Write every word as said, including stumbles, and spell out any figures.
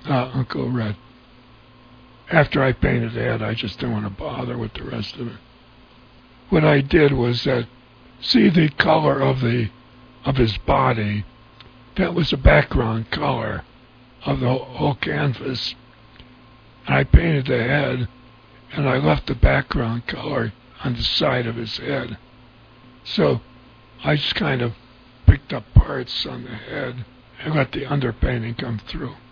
uh, Uncle Red. After I painted the head, I just didn't want to bother with the rest of it. What I did was that, see the color of the of his body, that was the background color of the whole canvas. And I painted the head, and I left the background color on the side of his head. So I just kind of picked up parts on the head and let the underpainting come through.